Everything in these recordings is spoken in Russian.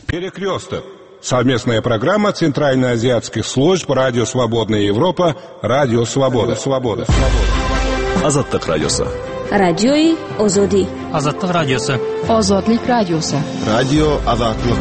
Перекресток. Совместная программа Центральноазиатских служб Радио Свободная Европа, Радио Свобода. Азаттык радиосы. Радиои Озоди. Азаттык радиосы. Озодлик радиосы. Радио Азаттык.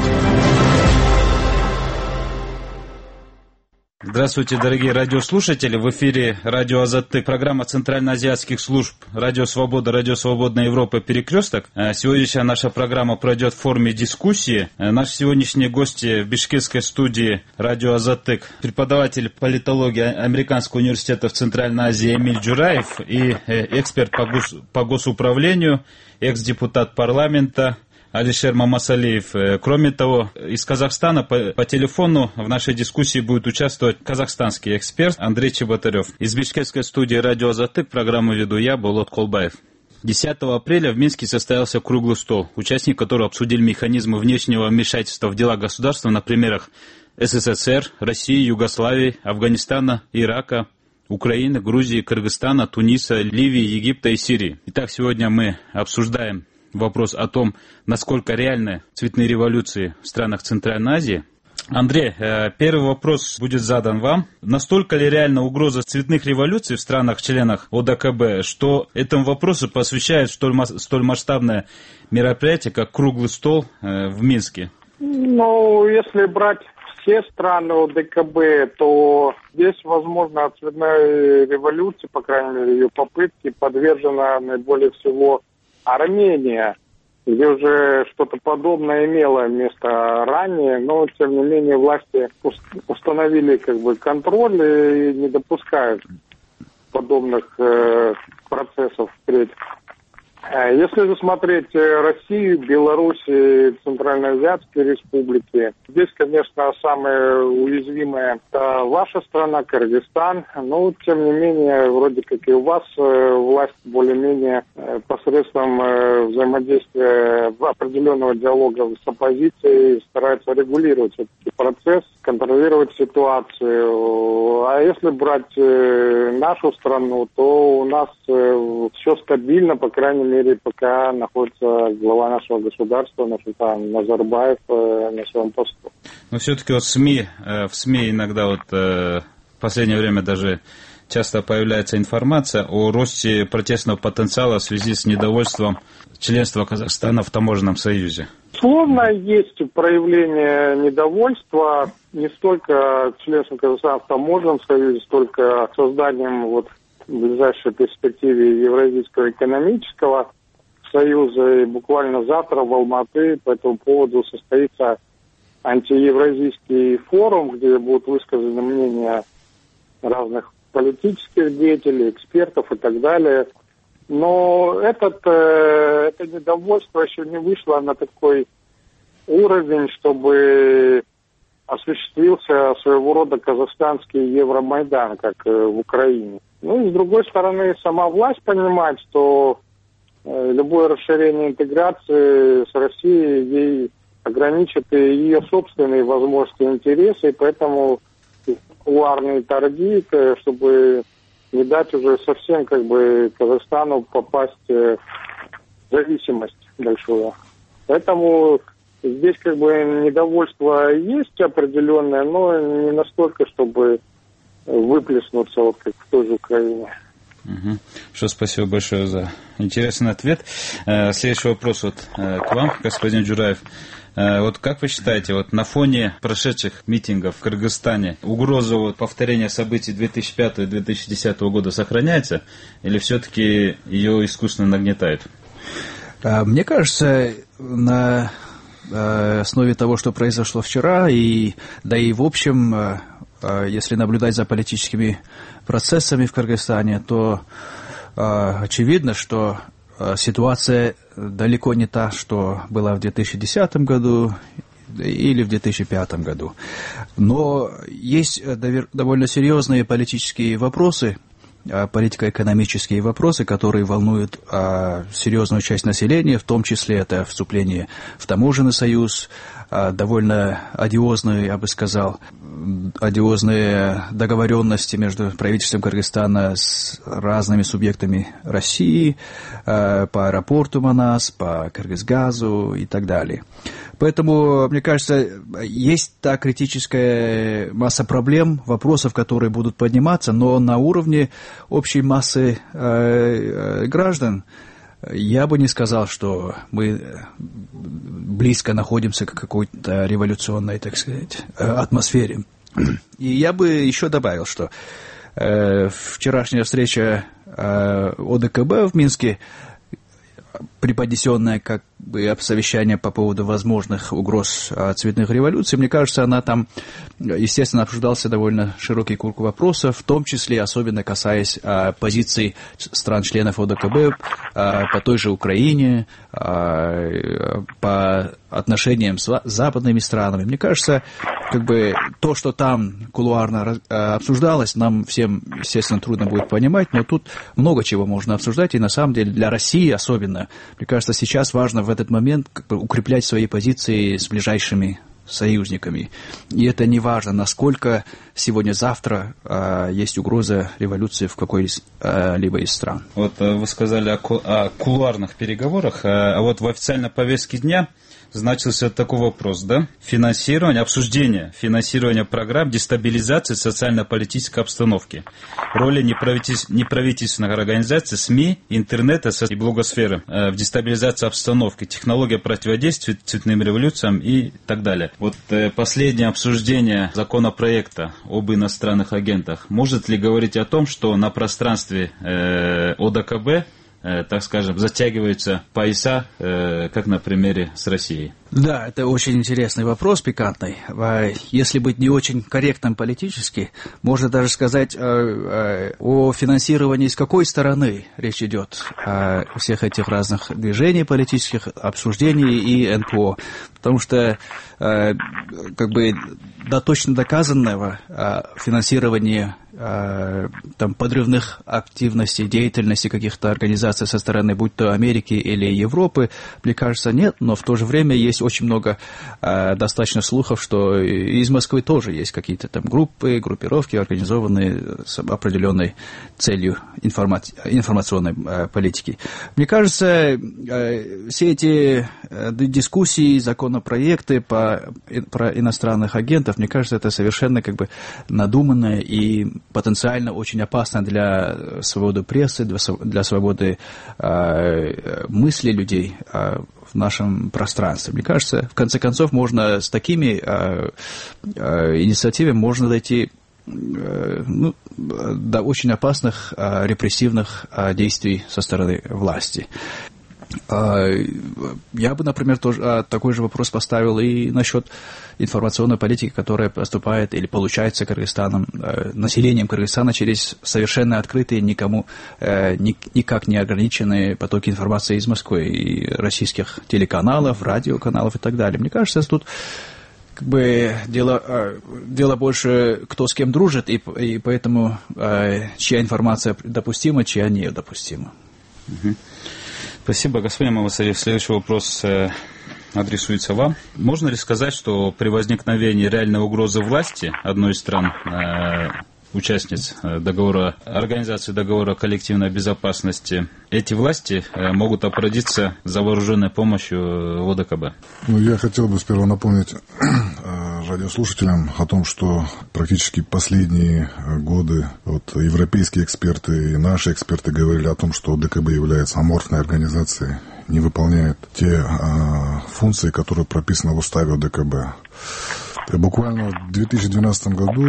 Здравствуйте, дорогие радиослушатели. В эфире радио Азаттык, программа Центральноазиатских служб Радио Свобода, Радио Свободная Европа, Перекресток. Сегодняшняя наша программа пройдет в форме дискуссии. Наши сегодняшние гости в бишкекской студии радио Азаттык, преподаватель политологии Американского университета в Центральной Азии Эмиль Джураев и эксперт по госуправлению, экс-депутат парламента Алишер Мамасалиев. Кроме того, из Казахстана по телефону в нашей дискуссии будет участвовать казахстанский эксперт Андрей Чеботарев. Из бишкекской студии радио Азаттык программу веду я, Болот Колбаев. 10 апреля в Минске состоялся круглый стол, участники которого обсудили механизмы внешнего вмешательства в дела государства на примерах СССР, России, Югославии, Афганистана, Ирака, Украины, Грузии, Кыргызстана, Туниса, Ливии, Египта и Сирии. Итак, сегодня мы обсуждаем вопрос о том, насколько реальны цветные революции в странах Центральной Азии. Андрей, первый вопрос будет задан вам. Настолько ли реальна угроза цветных революций в странах-членах ОДКБ, что этому вопросу посвящает столь масштабное мероприятие, как круглый стол в Минске? Ну, если брать все страны ОДКБ, то здесь, возможно, цветной революции, по крайней мере, ее попытки подвержена наиболее всего Армения, где уже что-то подобное имело место ранее, но, тем не менее, власти установили контроль и не допускают подобных процессов впредь. Если же смотреть Россию, Белоруссию, Центральноазиатские республики, здесь, конечно, самая уязвимая – это ваша страна, Кыргызстан. Но, тем не менее, вроде как и у вас власть более-менее посредством взаимодействия определенного диалога с оппозицией старается регулировать этот процесс, контролировать ситуацию. А если брать нашу страну, то у нас все стабильно, по крайней мере, пока находится глава нашего государства, Нурсултан Назарбаев, на своем посту. Но все-таки в СМИ иногда в последнее время даже часто появляется информация о росте протестного потенциала в связи с недовольством членства Казахстана в таможенном союзе. Безусловно, есть проявление недовольства не столько членством Казахстана в таможенном союзе, столько созданием в ближайшей перспективе Евразийского экономического союза. И буквально завтра в Алматы по этому поводу состоится антиевразийский форум, где будут высказаны мнения разных политических деятелей, экспертов и так далее. Но это недовольство еще не вышло на такой уровень, чтобы осуществился своего рода казахстанский Евромайдан, как в Украине. Ну и с другой стороны, сама власть понимает, что любое расширение интеграции с Россией ей ограничит и ее собственные возможности и интересы, и поэтому кулуарные торги, чтобы не дать уже совсем Казахстану попасть в зависимость большую. Поэтому здесь недовольство есть определенное, но не настолько, чтобы выплеснуться, как в той же Украине. Спасибо большое за интересный ответ. Следующий вопрос к вам, господин Джураев. Как вы считаете, на фоне прошедших митингов в Кыргызстане угроза повторения событий 2005-2010 года сохраняется или все-таки ее искусственно нагнетают? Мне кажется, на основе того, что произошло вчера, да и в общем, если наблюдать за политическими процессами в Кыргызстане, то очевидно, что ситуация далеко не та, что была в 2010 году или в 2005 году. Но есть довольно серьезные политические вопросы, политико-экономические вопросы, которые волнуют серьезную часть населения, в том числе это вступление в таможенный союз, довольно одиозные, я бы сказал, одиозные договоренности между правительством Кыргызстана с разными субъектами России по аэропорту Манас, по Кыргызгазу и так далее. Поэтому, мне кажется, есть та критическая масса проблем, вопросов, которые будут подниматься, но на уровне общей массы граждан я бы не сказал, что мы близко находимся к какой-то революционной, так сказать, атмосфере. И я бы еще добавил, что вчерашняя встреча ОДКБ в Минске, преподнесенная как бы совещание по поводу возможных угроз цветных революций, мне кажется, она там, естественно, обсуждался довольно широкий круг вопросов, в том числе, особенно касаясь позиций стран-членов ОДКБ по той же Украине, по отношениям с западными странами. Мне кажется, как бы то, что там кулуарно обсуждалось, нам всем, естественно, трудно будет понимать, но тут много чего можно обсуждать, и на самом деле для России особенно, мне кажется, сейчас важно в этот момент как бы укреплять свои позиции с ближайшими союзниками. И это не важно, насколько сегодня-завтра есть угроза революции в какой-либо из стран. Вот вы сказали о кулуарных переговорах, а вот в официальной повестке дня значился такой вопрос, да? Обсуждение финансирования программ дестабилизации социально-политической обстановки, роли неправительственных организаций, СМИ, интернета и блогосферы в дестабилизации обстановки, технология противодействия цветным революциям и так далее. Вот последнее обсуждение законопроекта об иностранных агентах может ли говорить о том, что на пространстве ОДКБ, так скажем, затягиваются пояса, как на примере с Россией? Да, это очень интересный вопрос, пикантный. Если быть не очень корректным политически, можно даже сказать о финансировании, с какой стороны речь идет всех этих разных движений политических, обсуждений и НПО. Потому что как бы до точно доказанного финансирования там, подрывных активностей, деятельности каких-то организаций со стороны, будь то Америки или Европы, мне кажется, нет, но в то же время есть очень много достаточно слухов, что из Москвы тоже есть какие-то там группы, группировки, организованные с определенной целью информационной политики. Мне кажется, все эти дискуссии, законопроекты про иностранных агентов, мне кажется, это совершенно как бы надуманное и потенциально очень опасно для свободы прессы, для свободы мысли людей в нашем пространстве. Мне кажется, в конце концов, можно с такими инициативами можно дойти до очень опасных репрессивных действий со стороны власти. Я бы, например, тоже такой же вопрос поставил и насчет информационной политики, которая поступает или получается Кыргызстаном, населением Кыргызстана через совершенно открытые, никому никак не ограниченные потоки информации из Москвы и российских телеканалов, радиоканалов и так далее. Мне кажется, тут как бы дело больше кто с кем дружит, и поэтому чья информация допустима, чья недопустима. Спасибо, господин Мамасарев. Следующий вопрос адресуется вам. Можно ли сказать, что при возникновении реальной угрозы власти одной из стран, участниц Организации договора коллективной безопасности, эти власти могут обратиться за вооруженной помощью в ОДКБ? Я хотел бы сперва напомнить радиослушателям о том, что практически последние годы европейские эксперты и наши эксперты говорили о том, что ОДКБ является аморфной организацией, не выполняет те функции, которые прописаны в уставе ОДКБ. Буквально в 2012 году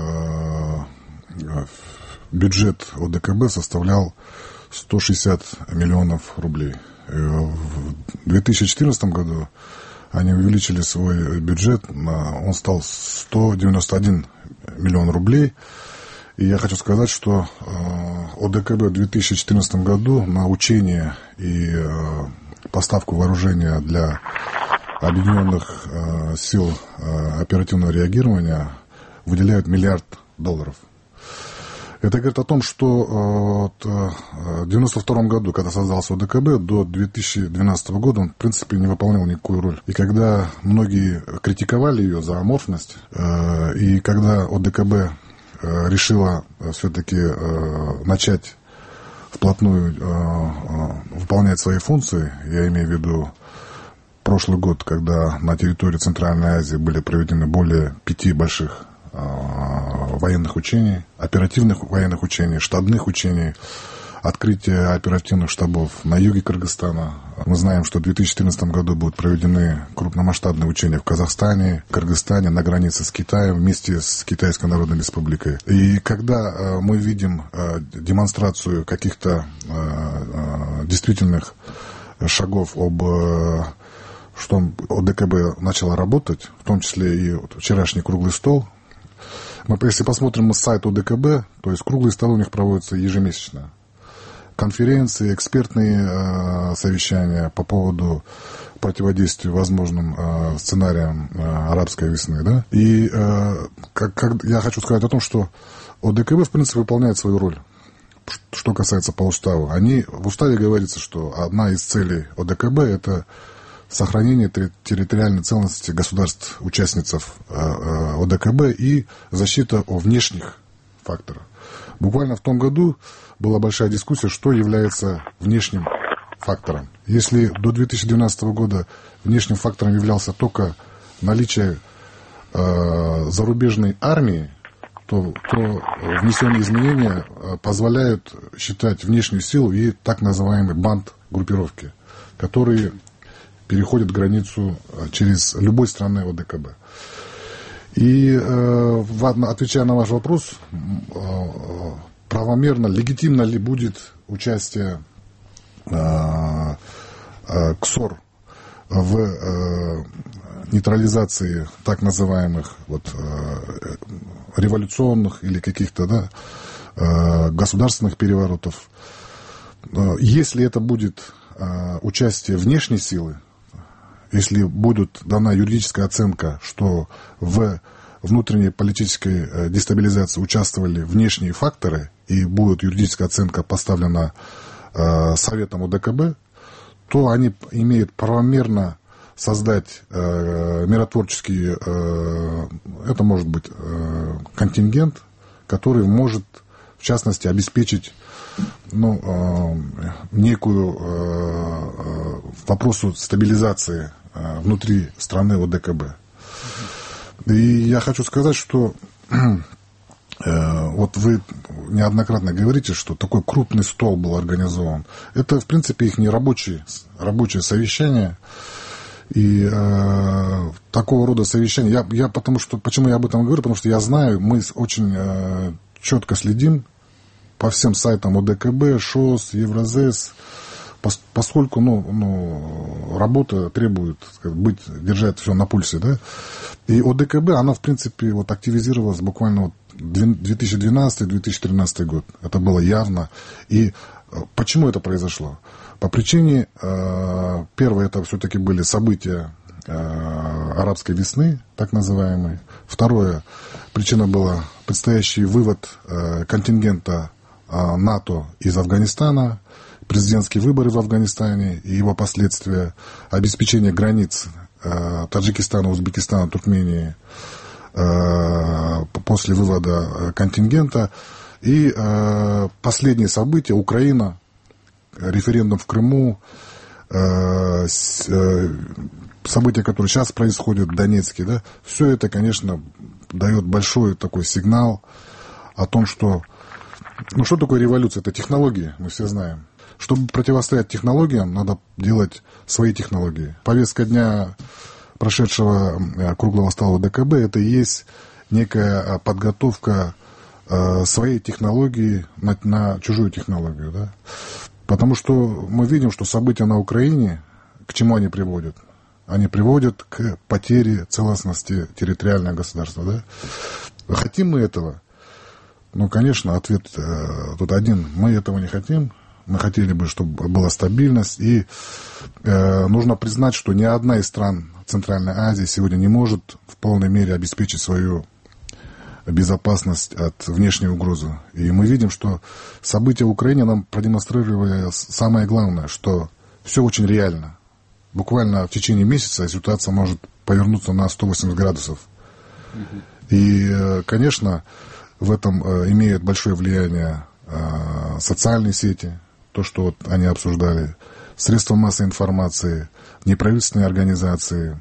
бюджет ОДКБ составлял 160 миллионов рублей. В 2014 году они увеличили свой бюджет, он стал 191 миллион рублей. И я хочу сказать, что ОДКБ в 2014 году на учение и поставку вооружения для Объединенных сил оперативного реагирования выделяют $1 миллиард. Это говорит о том, что в 1992 году, когда создался ОДКБ, до 2012 года он, в принципе, не выполнял никакую роль. И когда многие критиковали ее за аморфность, и когда ОДКБ решила все-таки начать вплотную выполнять свои функции, я имею в виду прошлый год, когда на территории Центральной Азии были проведены более 5 больших военных учений, оперативных военных учений, штабных учений, открытие оперативных штабов на юге Кыргызстана. Мы знаем, что в 2014 году будут проведены крупномасштабные учения в Казахстане, Кыргызстане, на границе с Китаем, вместе с Китайской Народной Республикой. И когда мы видим демонстрацию каких-то действительных шагов что ОДКБ начала работать, в том числе и вчерашний круглый стол. Мы, если посмотрим на сайт ОДКБ, то есть круглые столы у них проводятся ежемесячно. Конференции, экспертные совещания по поводу противодействия возможным сценариям арабской весны. Да? И я хочу сказать о том, что ОДКБ, в принципе, выполняет свою роль. Что касается по уставу. В уставе говорится, что одна из целей ОДКБ – это сохранение территориальной целостности государств-участниц ОДКБ и защита от внешних факторов. Буквально в том году была большая дискуссия, что является внешним фактором. Если до 2012 года внешним фактором являлся только наличие зарубежной армии, то внесенные изменения позволяют считать внешнюю силу и так называемый банд группировки, которые переходят границу через любой страны ОДКБ. И отвечая на ваш вопрос, правомерно, легитимно ли будет участие КСОР в нейтрализации так называемых революционных или каких-то государственных переворотов. Если это будет участие внешней силы, если будет дана юридическая оценка, что в внутренней политической дестабилизации участвовали внешние факторы, и будет юридическая оценка поставлена Советом ОДКБ, то они имеют правомерно создать миротворческий, это может быть контингент, который может, в частности, обеспечить некую вопросу стабилизации внутри страны ОДКБ. И я хочу сказать, что вот вы неоднократно говорите, что такой крупный стол был организован. Это, в принципе, их не рабочее совещание. И такого рода совещания... Почему я об этом говорю? Потому что я знаю, мы очень четко следим по всем сайтам ОДКБ, ШОС, Евразес, поскольку работа требует держать все на пульсе. Да? И ОДКБ, она, в принципе, активизировалась буквально 2012-2013 год. Это было явно. И почему это произошло? По причине, первое, это все-таки были события арабской весны, так называемые. Второе, причина была предстоящий вывод контингента НАТО из Афганистана, президентские выборы в Афганистане и его последствия, обеспечение границ Таджикистана, Узбекистана, Туркмении после вывода контингента. И последние события, Украина, референдум в Крыму, события, которые сейчас происходят в Донецке, да, все это, конечно, дает большой такой сигнал о том, что... что такое революция? Это технологии, мы все знаем. Чтобы противостоять технологиям, надо делать свои технологии. Повестка дня прошедшего круглого стола ОДКБ – это и есть некая подготовка своей технологии на чужую технологию. Да? Потому что мы видим, что события на Украине, к чему они приводят? Они приводят к потере целостности территориального государства. Да? Хотим мы этого? Конечно, ответ тут один. Мы этого не хотим. Мы хотели бы, чтобы была стабильность. И нужно признать, что ни одна из стран Центральной Азии сегодня не может в полной мере обеспечить свою безопасность от внешней угрозы. И мы видим, что события в Украине нам продемонстрировали самое главное, что все очень реально. Буквально в течение месяца ситуация может повернуться на 180 градусов. И, конечно, в этом имеют большое влияние социальные сети, то, что вот они обсуждали, средства массовой информации, неправительственные организации,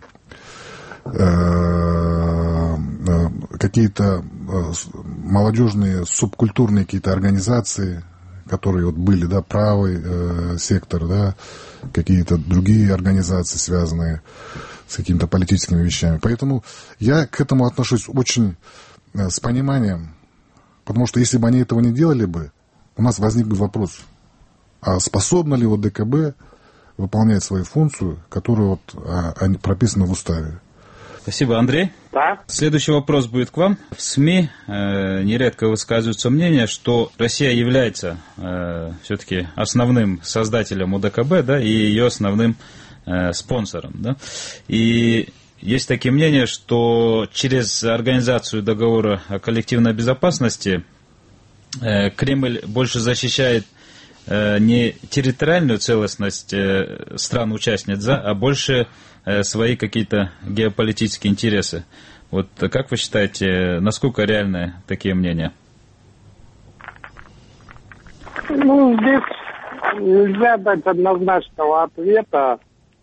какие-то молодежные, субкультурные какие-то организации, которые вот были, да, правый сектор, да, какие-то другие организации, связанные с какими-то политическими вещами. Поэтому я к этому отношусь очень с пониманием, потому что если бы они этого не делали бы, у нас возник бы вопрос, а способна ли вот ДКБ выполнять свою функцию, которая вот прописана в уставе. Спасибо, Андрей. Да. Следующий вопрос будет к вам. В СМИ нередко высказываются мнение, что Россия является все-таки основным создателем УДКБ, да, и ее основным спонсором. Да? И есть такие мнения, что через организацию договора о коллективной безопасности Кремль больше защищает не территориальную целостность стран-участниц, а больше свои какие-то геополитические интересы. Вот как вы считаете, насколько реальны такие мнения? Здесь нельзя дать однозначного ответа.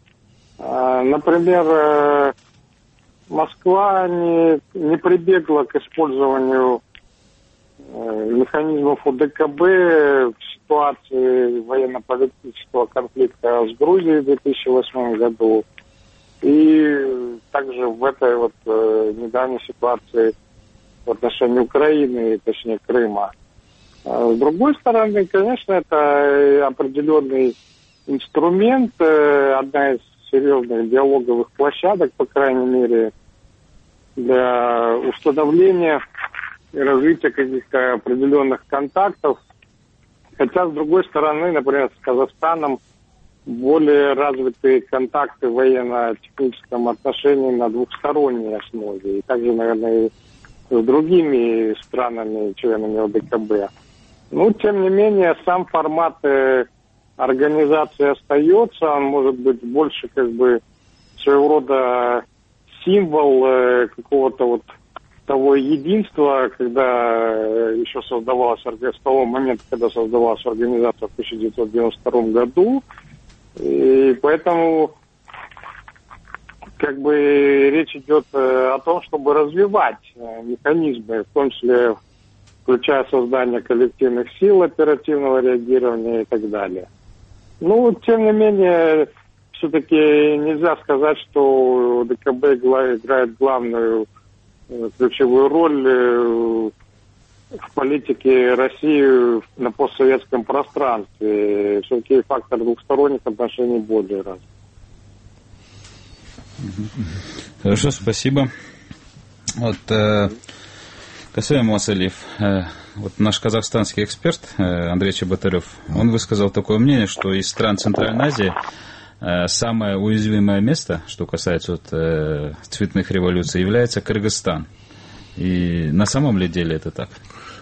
Например, Москва не прибегла к использованию механизмов УДКБ в ситуации военно-политического конфликта с Грузией в 2008 году. И также в этой вот недавней ситуации в отношении Украины, точнее Крыма. С другой стороны, конечно, это определенный инструмент, одна из серьезных диалоговых площадок, по крайней мере, для установления и развития каких-то определенных контактов. Хотя, с другой стороны, например, с Казахстаном более развитые контакты в военно-техническом отношении на двухсторонней основе. И также, наверное, и с другими странами, членами ОДКБ. Тем не менее, сам формат организации остается. Он может быть больше своего рода символ какого-то вот того единства, когда еще создавалась, с того момента, когда создавалась организация в 1992 году. И поэтому речь идет о том, чтобы развивать механизмы, в том числе включая создание коллективных сил оперативного реагирования и так далее. Тем не менее, все-таки нельзя сказать, что ДКБ играет главную ключевую роль в политике России на постсоветском пространстве. Все-таки фактор двухсторонних отношений более развит. Хорошо, спасибо. Касаем Масалиев, наш казахстанский эксперт Андрей Чеботарев, он высказал такое мнение, что из стран Центральной Азии самое уязвимое место, что касается цветных революций, является Кыргызстан. И на самом ли деле это так?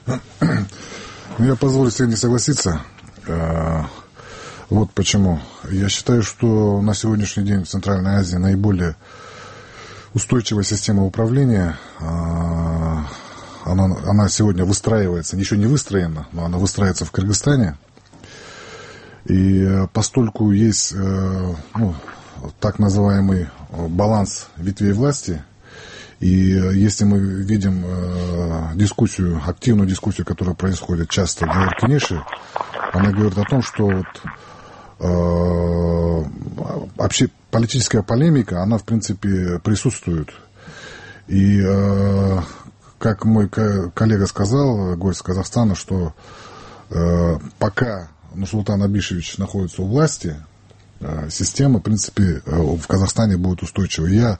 Я позволю себе не согласиться. Вот почему. Я считаю, что на сегодняшний день в Центральной Азии наиболее устойчивая система управления. Она сегодня выстраивается, еще не выстроена, но она выстраивается в Кыргызстане. И постольку есть так называемый баланс ветвей власти, и если мы видим активную дискуссию, которая происходит часто в Эркинеше, она говорит о том, что вообще политическая полемика, она в принципе присутствует. И как мой коллега сказал, гость Казахстана, что пока Нурсултан Абишевич находится у власти, система, в принципе, в Казахстане будет устойчивой. Я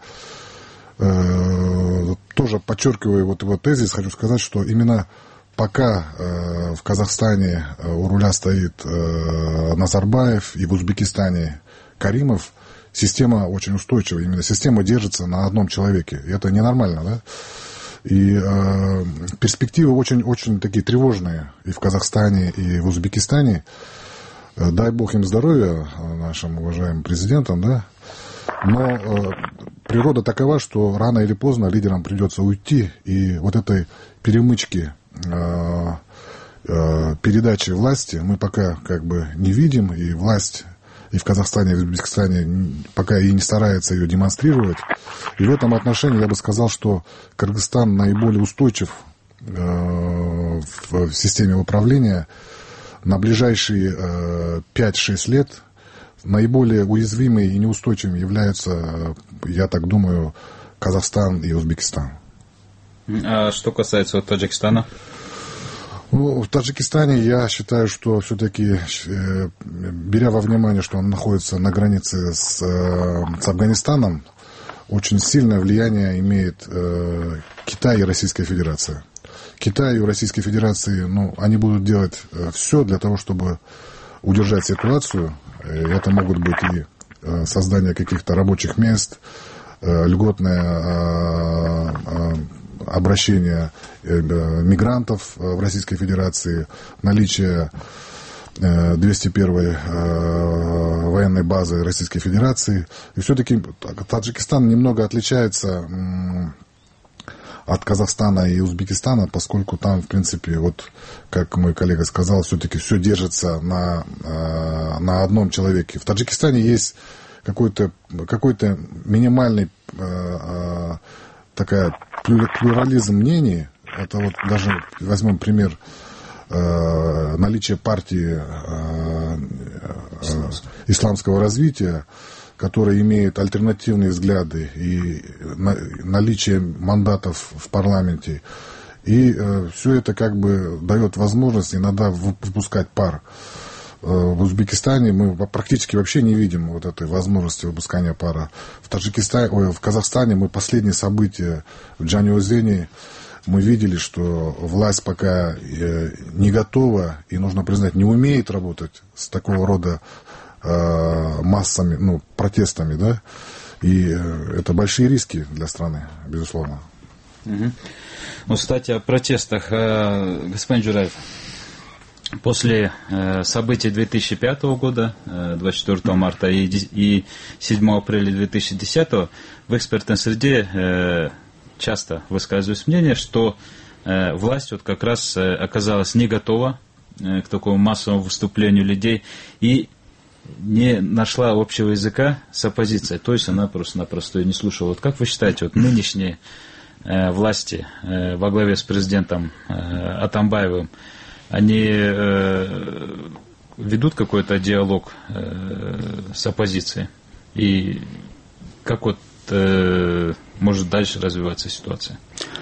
тоже подчеркиваю его тезис, хочу сказать, что именно пока в Казахстане у руля стоит Назарбаев и в Узбекистане Каримов, система очень устойчивая. Именно система держится на одном человеке. И это ненормально, да? И перспективы очень такие тревожные и в Казахстане, и в Узбекистане. Дай бог им здоровья, нашим уважаемым президентам, да. Но природа такова, что рано или поздно лидерам придется уйти, и вот этой перемычки передачи власти мы пока как бы не видим, и власть и в Казахстане, и в Узбекистане пока и не старается ее демонстрировать. И в этом отношении я бы сказал, что Кыргызстан наиболее устойчив в системе управления. На ближайшие 5-6 лет наиболее уязвимыми и неустойчивыми являются, я так думаю, Казахстан и Узбекистан. А что касается Таджикистана? Ну, в Таджикистане я считаю, что все-таки, беря во внимание, что он находится на границе с Афганистаном, очень сильное влияние имеет Китай и Российская Федерация. Китай и Российской Федерации, они будут делать все для того, чтобы удержать ситуацию. Это могут быть и создание каких-то рабочих мест, льготное обращение мигрантов в Российской Федерации, наличие 201-й военной базы Российской Федерации. И все-таки Таджикистан немного отличается от Казахстана и Узбекистана, поскольку там, в принципе, вот, как мой коллега сказал, все-таки все держится на одном человеке. В Таджикистане есть какой-то минимальный такая плюрализм мнений. Это вот даже возьмем пример наличия партии исламского развития, которая имеет альтернативные взгляды и наличие мандатов в парламенте. И все это как бы дает возможность иногда выпускать пар. В Узбекистане мы практически вообще не видим вот этой возможности выпускания пара. В Казахстане мы последние события в Джаниозене мы видели, что власть пока не готова и, нужно признать, не умеет работать с такого рода массами, протестами, да, и это большие риски для страны, безусловно. Угу. Кстати, о протестах, господин Джураев, после событий 2005 года, 24 марта и 7 апреля 2010, в экспертной среде часто высказывается мнение, что власть вот как раз оказалась не готова к такому массовому выступлению людей и не нашла общего языка с оппозицией, то есть она просто-напросто ее не слушала. Вот как вы считаете, вот нынешние власти во главе с президентом Атамбаевым, они ведут какой-то диалог с оппозицией? И как вот может дальше развиваться ситуация?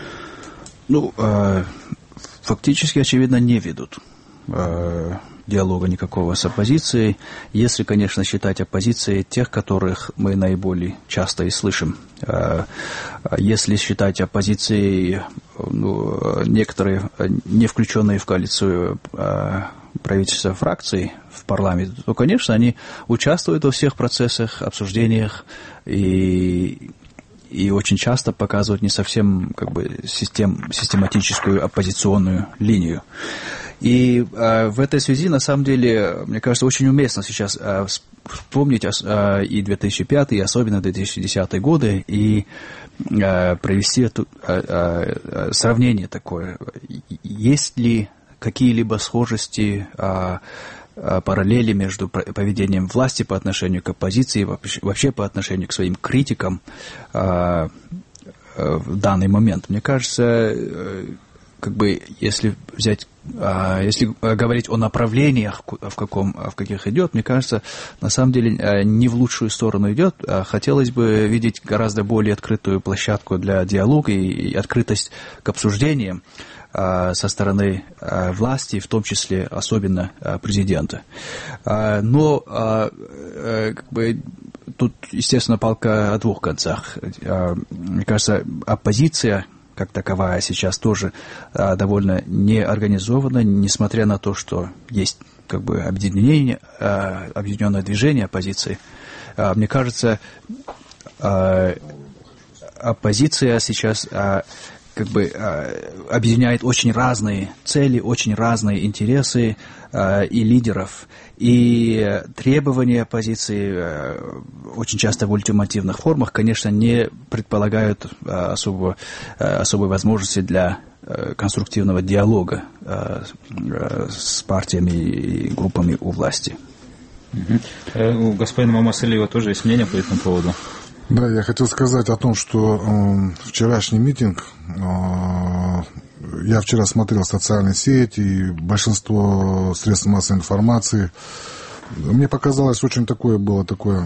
Фактически, очевидно, не ведут диалога никакого с оппозицией, если, конечно, считать оппозицией тех, которых мы наиболее часто и слышим. Если считать оппозицией некоторые, не включенные в коалицию правительства фракций в парламенте, то, конечно, они участвуют во всех процессах, обсуждениях и очень часто показывают не совсем систематическую оппозиционную линию. И в этой связи, на самом деле, мне кажется, очень уместно сейчас вспомнить и 2005, и особенно 2010 годы, и провести сравнение такое. Есть ли какие-либо схожести, параллели между поведением власти по отношению к оппозиции, вообще по отношению к своим критикам в данный момент? Мне кажется, если говорить о направлениях, в каких идет, мне кажется, на самом деле не в лучшую сторону идет. Хотелось бы видеть гораздо более открытую площадку для диалога и открытость к обсуждениям со стороны власти, в том числе особенно президента. Но тут, естественно, палка о двух концах. Мне кажется, оппозиция как таковая сейчас тоже довольно неорганизована, несмотря на то, что есть объединение, объединенное движение оппозиции. Мне кажется, оппозиция сейчас как бы объединяет очень разные цели, очень разные интересы и лидеров. И требования оппозиции очень часто в ультимативных формах, конечно, не предполагают особой возможности для конструктивного диалога с партиями и группами у власти. У господина Мамасалиева тоже есть мнение по этому поводу? Да, я хотел сказать о том, что вчерашний митинг, я вчера смотрел социальные сети и большинство средств массовой информации, мне показалось очень было такое,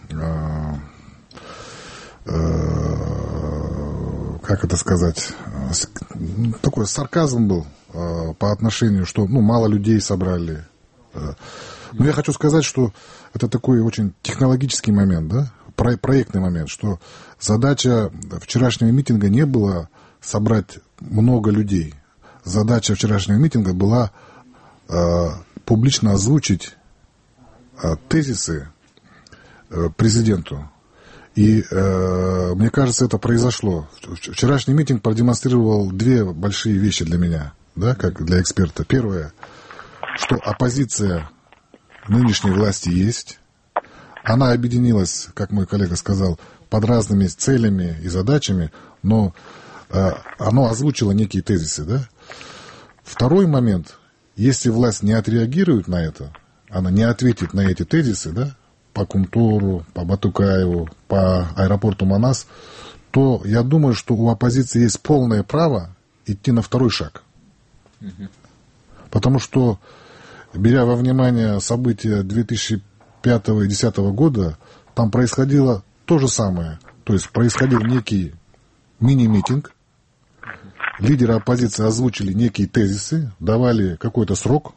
как это сказать, такой сарказм был по отношению, что мало людей собрали. Но я хочу сказать, что это такой очень технологический момент, да? Проектный момент, что задача вчерашнего митинга не была собрать много людей. Задача вчерашнего митинга была публично озвучить тезисы президенту. И мне кажется, это произошло. Вчерашний митинг продемонстрировал две большие вещи для меня, да, как для эксперта. Первое, что оппозиция нынешней власти есть. Она объединилась, как мой коллега сказал, под разными целями и задачами, но оно озвучило некие тезисы. Да? Второй момент, если власть не отреагирует на это, она не ответит на эти тезисы, да, по Кумтуру, по Батукаеву, по аэропорту Манас, то я думаю, что у оппозиции есть полное право идти на второй шаг. Потому что, беря во внимание события 2005 и 2010 года, там происходило то же самое. То есть происходил некий мини-митинг, лидеры оппозиции озвучили некие тезисы, давали какой-то срок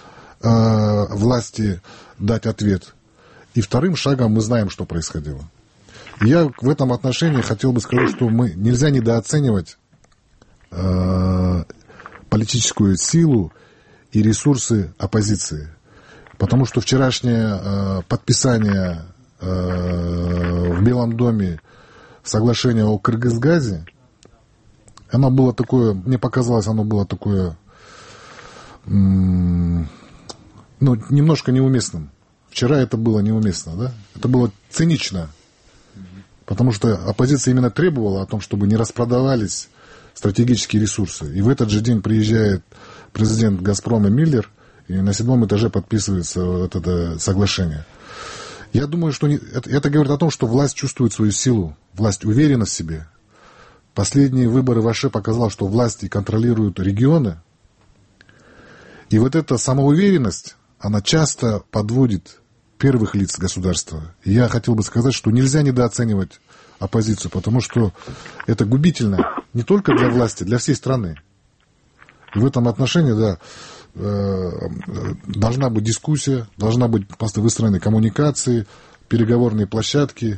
власти дать ответ. И вторым шагом мы знаем, что происходило. И я в этом отношении хотел бы сказать, что нельзя недооценивать политическую силу и ресурсы оппозиции. Потому что вчерашнее подписание в Белом доме соглашения о Кыргызгазе, оно было такое, мне показалось, оно было такое, немножко неуместным. Вчера это было неуместно, да? Это было цинично. Потому что оппозиция именно требовала о том, чтобы не распродавались стратегические ресурсы. И в этот же день приезжает президент «Газпрома» Миллер, и на 7-м этаже подписывается вот это соглашение. Я думаю, что это говорит о том, что власть чувствует свою силу, власть уверена в себе. Последние выборы в Аше показали, что власти контролируют регионы. И вот эта самоуверенность, она часто подводит первых лиц государства. И я хотел бы сказать, что нельзя недооценивать оппозицию, потому что это губительно не только для власти, для всей страны. И в этом отношении, да, должна быть дискуссия, должна быть просто выстроены коммуникации, переговорные площадки.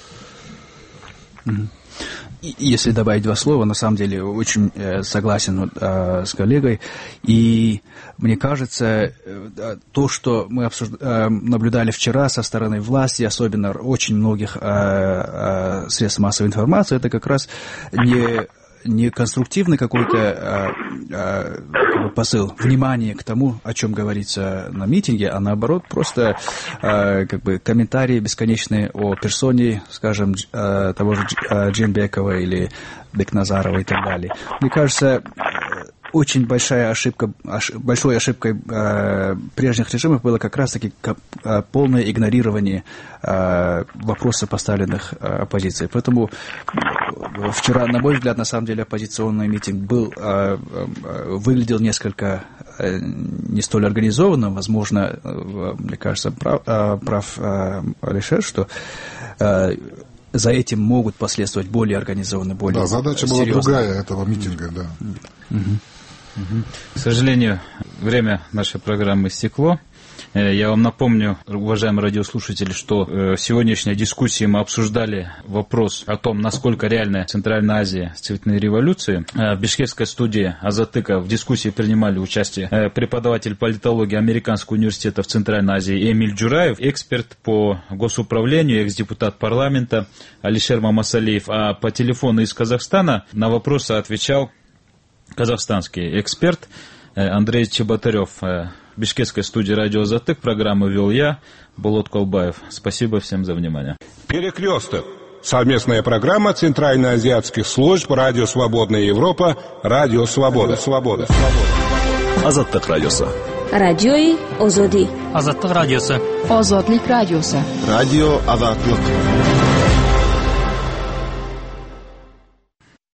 Если добавить два слова, на самом деле очень согласен с коллегой. И мне кажется, то, что мы наблюдали вчера со стороны власти, особенно очень многих средств массовой информации, это как раз не конструктивный какой-то посыл, внимание к тому, о чем говорится на митинге, а наоборот просто комментарии бесконечные о персоне, скажем, того же Джинбекова или Бекназарова и так далее. Мне кажется, очень большой ошибкой прежних режимов было как раз-таки полное игнорирование вопросов, поставленных оппозицией. Поэтому вчера, на мой взгляд, на самом деле оппозиционный митинг выглядел несколько не столь организованным. Возможно, мне кажется, прав Алишер, что за этим могут последовать более организованные, более задача серьезные. была другая этого митинга, да. К сожалению, время нашей программы истекло. Я вам напомню, уважаемые радиослушатели, что в сегодняшней дискуссии мы обсуждали вопрос о том, насколько реальна Центральная Азия с цветной революцией. В бишкекской студии Азаттыка в дискуссии принимали участие преподаватель политологии Американского университета в Центральной Азии Эмиль Джураев, эксперт по госуправлению, экс-депутат парламента Алишер Мамасалиев, а по телефону из Казахстана на вопросы отвечал казахстанский эксперт Андрей Чеботарев. В бишкекской студии радио «Азаттык» программу вел я, Болот Колбаев. Спасибо всем за внимание. «Перекресток». Совместная программа Центральноазиатских служб Радио Свободная Европа, Радио Свобода. Азаттык радиосы. Радиои Озоди. Азаттык радиосы. Озодлик радиосы. Радио Азаттык.